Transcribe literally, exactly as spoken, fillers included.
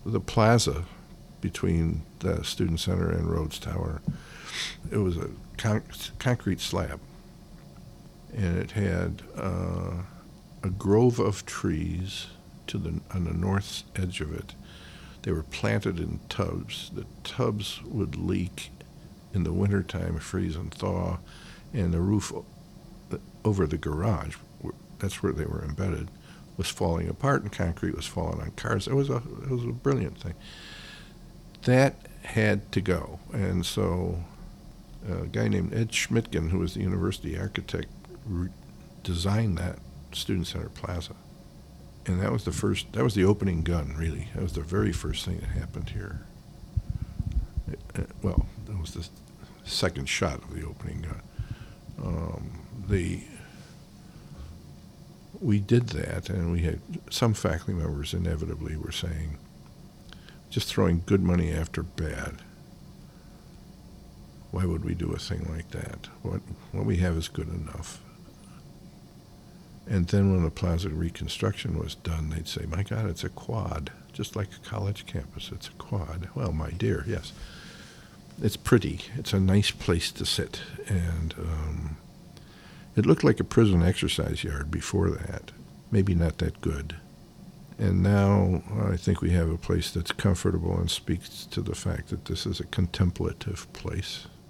the plaza between the Student Center and Rhodes Tower. It was a con- concrete slab, and it had uh, a grove of trees to the on the north edge of it. They were planted in tubs. The tubs would leak in the wintertime, freeze and thaw, and the roof over the garage, that's where they were embedded, was falling apart, and concrete was falling on cars. It was a it was a brilliant thing. That had to go, and so a guy named Ed Schmidtgen, who was the university architect, re- designed that Student Center Plaza, and that was the first. That was the opening gun, really. That was the very first thing that happened here. It, uh, well, that was the second shot of the opening gun. Um, the we did that, and we had some faculty members inevitably were saying, just throwing good money after bad. Why would we do a thing like that? What what we have is good enough. And then when the plaza reconstruction was done, they'd say, my God, it's a quad, just like a college campus. It's a quad. Well, my dear, yes. It's pretty. It's a nice place to sit. And um, it looked like a prison exercise yard before that. Maybe not that good. And now I think we have a place that's comfortable and speaks to the fact that this is a contemplative place.